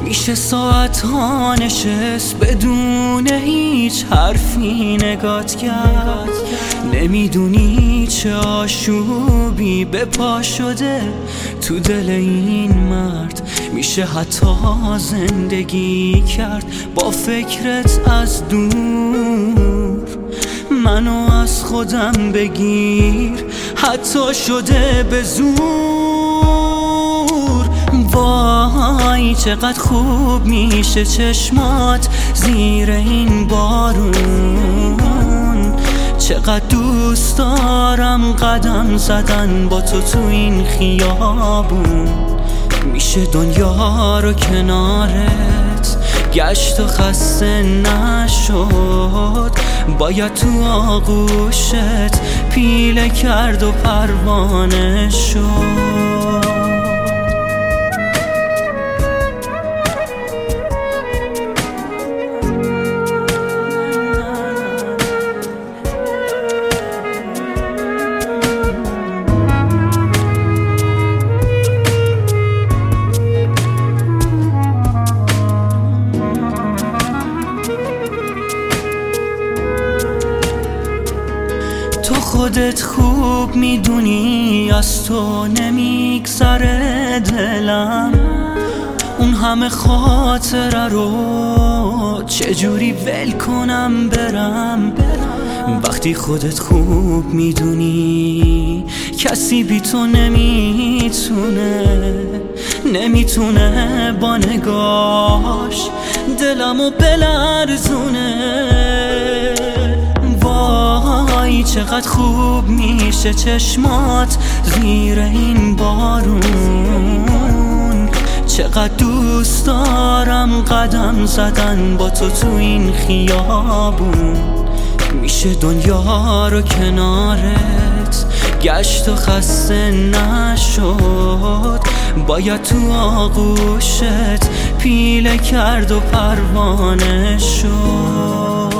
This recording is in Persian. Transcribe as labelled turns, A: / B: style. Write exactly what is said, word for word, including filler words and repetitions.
A: میشه ساعت ها نشست بدون هیچ حرفی نگات کرد. نمیدونی چه آشوبی به پا شده تو دل این مرد. میشه حتی زندگی کرد با فکرت از دور. منو از خودم بگیر حتی شده به زور. وای چقدر خوب میشه چشمات زیر این بارون. چقدر دوست دارم قدم زدن با تو تو این خیابون. میشه دنیا رو کنارت گشت و خسته نشد. باید تو آغوشت پیله کرد و پروانه شد. تو خودت خوب میدونی از تو نمیگذره دلم. اون همه خاطره رو چجوری ول کنم برم. وقتی خودت خوب میدونی کسی بی تو نمیتونه نمیتونه با نگاش دلمو بلرزونه. وای چقدر خوب میشه چشمات زیر این بارون. چقدر دوست دارم قدم زدن با تو تو این خیابون. میشه دنیا رو کنارت گشت و خسته نشد. باید تو آغوشت پیله کرد و پروانه شد.